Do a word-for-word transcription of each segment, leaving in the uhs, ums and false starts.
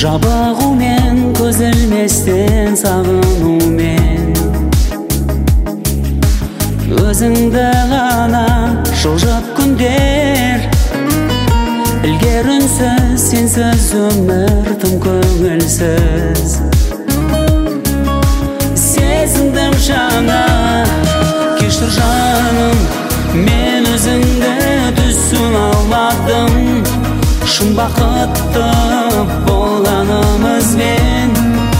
жабығумен көз ілместен сағынумен өзіңді ғана жылжып күндер ілгер үнсіз сенсіз өмір тым көңілсіз сезіндім жаңа кешір жаным мен өзіңді түсін алмадым шын бақытты болғанымызбен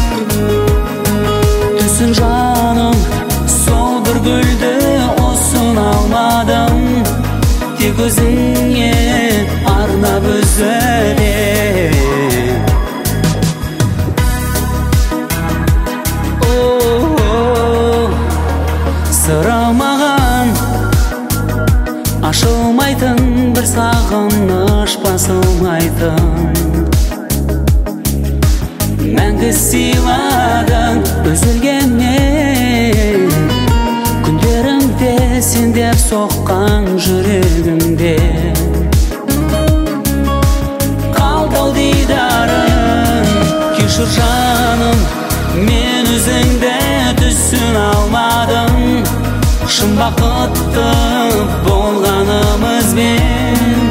түсін жаным сол бір гүлді осын алмадым тек өзіңе арнап үзілем сырамаған ашылмайтын бір сағыныш басылмайтын мәңгі сыйладың үзілгенмен күндерімде сен деп соққан жүрегімде қалды-ау дидарың кешір жаным мен өзіңді түсін алмадым шын бақытты болғанымызбен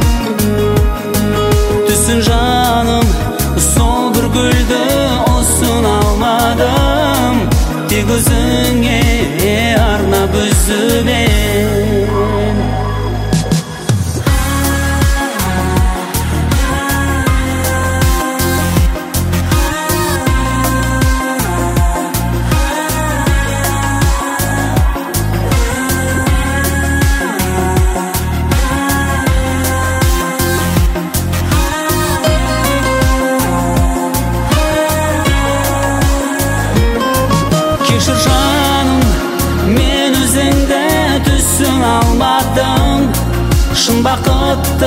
түсін жаным сол бір гүлді осын алмадым тек өзіңе арнап үзілем кешір жаным мен өзіңді түсін алмадым шын бақытты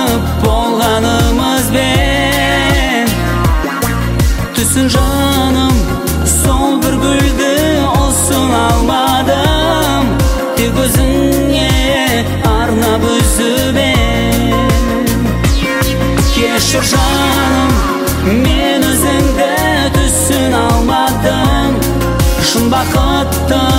болғанымызбен түсін жаным сол бір гүлді осын алмадым тек өзіңе арнап үзілем кешір жаным мен өзіңді түсін алмадым шын бақытты